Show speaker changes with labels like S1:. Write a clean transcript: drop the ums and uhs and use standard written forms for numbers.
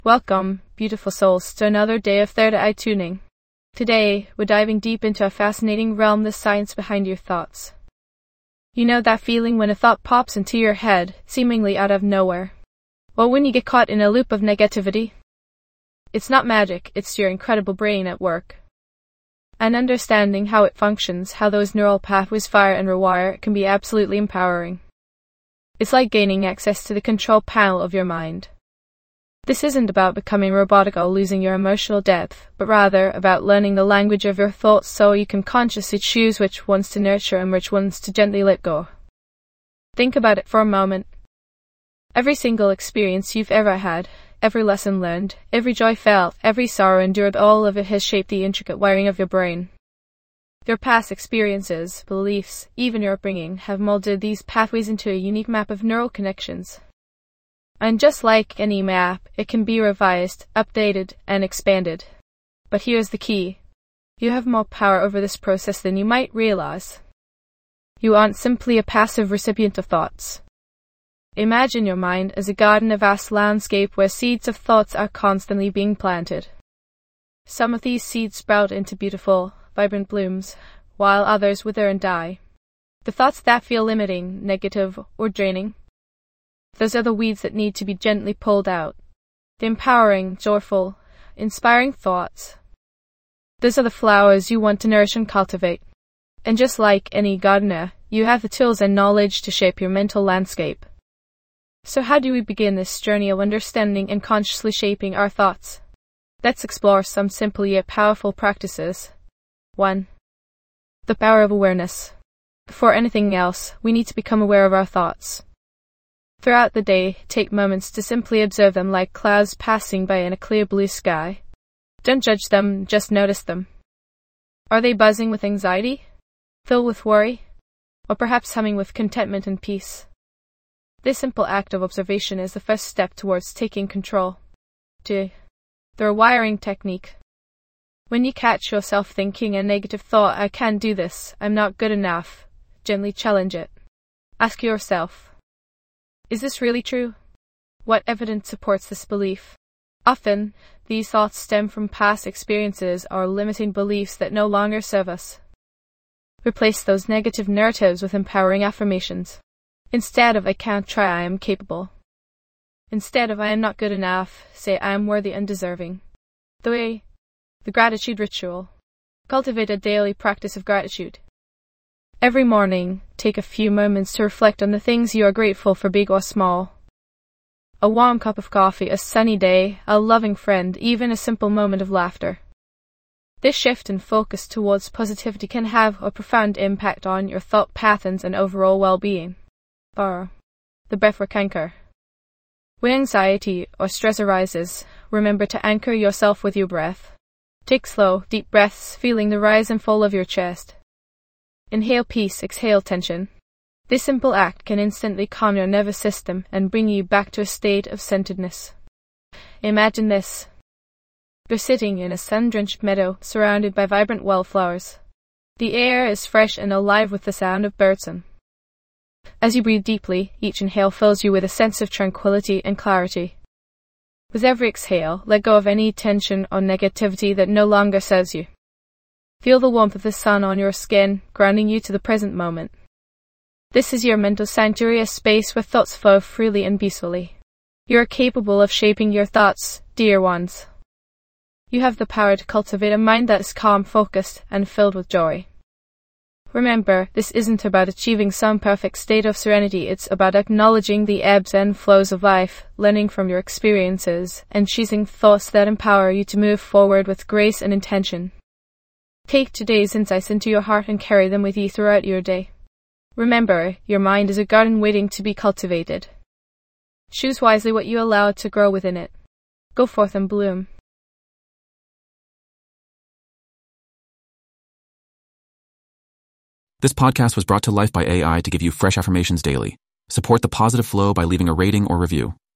S1: Welcome, beautiful souls, to another day of third eye tuning. Today, we're diving deep into a fascinating realm, the science behind your thoughts. You know that feeling when a thought pops into your head, seemingly out of nowhere? Or when you get caught in a loop of negativity? It's not magic, it's your incredible brain at work. And understanding how it functions, how those neural pathways fire and rewire, can be absolutely empowering. It's like gaining access to the control panel of your mind. This isn't about becoming robotic or losing your emotional depth, but rather about learning the language of your thoughts so you can consciously choose which ones to nurture and which ones to gently let go. Think about it for a moment. Every single experience you've ever had, every lesson learned, every joy felt, every sorrow endured, all of it has shaped the intricate wiring of your brain. Your past experiences, beliefs, even your upbringing have molded these pathways into a unique map of neural connections. And just like any map, it can be revised, updated, and expanded. But here's the key. You have more power over this process than you might realize. You aren't simply a passive recipient of thoughts. Imagine your mind as a garden, a vast landscape where seeds of thoughts are constantly being planted. Some of these seeds sprout into beautiful, vibrant blooms, while others wither and die. The thoughts that feel limiting, negative, or draining, those are the weeds that need to be gently pulled out. The empowering, joyful, inspiring thoughts, those are the flowers you want to nourish and cultivate. And just like any gardener, you have the tools and knowledge to shape your mental landscape. So how do we begin this journey of understanding and consciously shaping our thoughts? Let's explore some simple yet powerful practices. 1. The power of awareness. Before anything else, we need to become aware of our thoughts. Throughout the day, take moments to simply observe them like clouds passing by in a clear blue sky. Don't judge them, just notice them. Are they buzzing with anxiety? Filled with worry? Or perhaps humming with contentment and peace? This simple act of observation is the first step towards taking control. 2. The rewiring technique. When you catch yourself thinking a negative thought, I can't do this, I'm not good enough, gently challenge it. Ask yourself, is this really true? What evidence supports this belief? Often, these thoughts stem from past experiences or limiting beliefs that no longer serve us. Replace those negative narratives with empowering affirmations. Instead of I can't try, I am capable. Instead of I am not good enough, say I am worthy and deserving. 3. The gratitude ritual. Cultivate a daily practice of gratitude. Every morning, take a few moments to reflect on the things you are grateful for, big or small. A warm cup of coffee, a sunny day, a loving friend, even a simple moment of laughter. This shift in focus towards positivity can have a profound impact on your thought patterns and overall well-being. 4. The breathwork anchor. When anxiety or stress arises, remember to anchor yourself with your breath. Take slow, deep breaths, feeling the rise and fall of your chest. Inhale peace, exhale tension. This simple act can instantly calm your nervous system and bring you back to a state of centeredness. Imagine this. You're sitting in a sun-drenched meadow surrounded by vibrant wildflowers. The air is fresh and alive with the sound of birdsong. As you breathe deeply, each inhale fills you with a sense of tranquility and clarity. With every exhale, let go of any tension or negativity that no longer serves you. Feel the warmth of the sun on your skin, grounding you to the present moment. This is your mental sanctuary, a space where thoughts flow freely and peacefully. You are capable of shaping your thoughts, dear ones. You have the power to cultivate a mind that is calm, focused, and filled with joy. Remember, this isn't about achieving some perfect state of serenity, it's about acknowledging the ebbs and flows of life, learning from your experiences, and choosing thoughts that empower you to move forward with grace and intention. Take today's insights into your heart and carry them with you throughout your day. Remember, your mind is a garden waiting to be cultivated. Choose wisely what you allow to grow within it. Go forth and bloom.
S2: This podcast was brought to life by AI to give you fresh affirmations daily. Support the positive flow by leaving a rating or review.